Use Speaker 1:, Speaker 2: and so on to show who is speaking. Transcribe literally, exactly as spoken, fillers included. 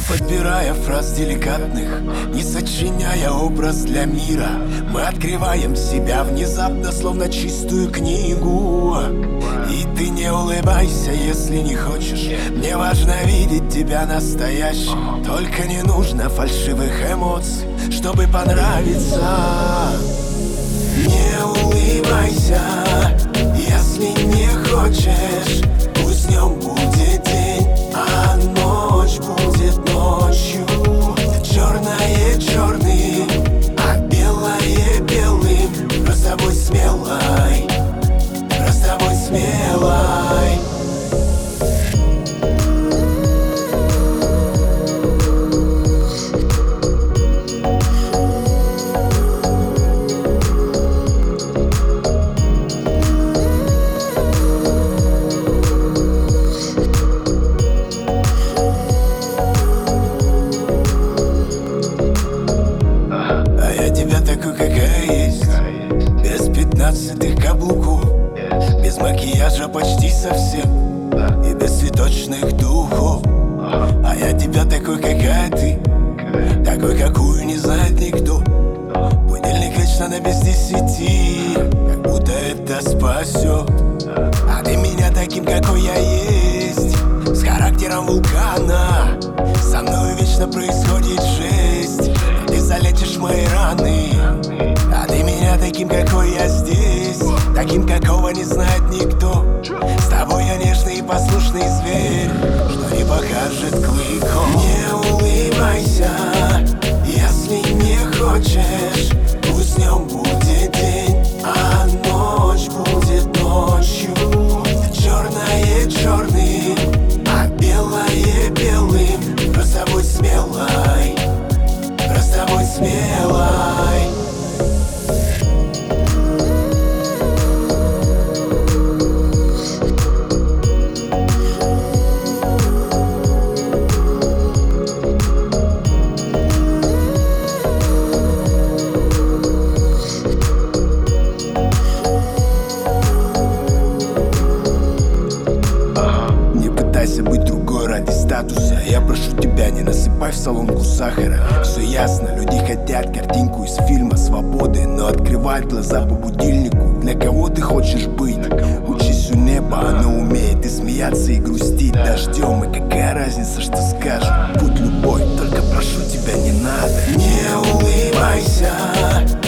Speaker 1: Вновь отбирая фраз деликатных, не сочиняя образ для мира, мы открываем себя внезапно, словно чистую книгу. И ты не улыбайся, если не хочешь. Мне важно видеть тебя настоящим. Только не нужно фальшивых эмоций, чтобы понравиться. Не улыбайся, если не хочешь. Пусть днем будет день, а ночь будет ночью. Черное черным, а белое белым. Просто будь смелой, просто будь смелой. Пятнадцатых каблуков, без макияжа почти совсем, и без цветочных духов. А я тебя такой, какая ты, такой, какую не знает никто. Будильник вечно на без десяти, как будто это спасет. А ты меня таким, какой я есть, с характером вулкана. Со мной вечно происходит жесть, но ты залечишь мои раны. А ты меня таким, какой я здесь, таким, какого не знает никто. С тобой я нежный и послушный зверь, что не покажет клыком. Не улыбайся, если не хочешь. Пусть днем будет день, а ночь будет ночью. Черное черным, а белое белым. Просто будь смелой, просто будь смелой. Быть другой ради статуса. Я прошу тебя, не насыпай в солонку сахара. Все ясно, люди хотят картинку из фильма свободы, но открывают глаза по будильнику. Для кого ты хочешь быть? Учись у неба, оно умеет и смеяться, и грустить дождем. И какая разница, что скажут? Путь любой, только прошу тебя, не надо. Не улыбайся,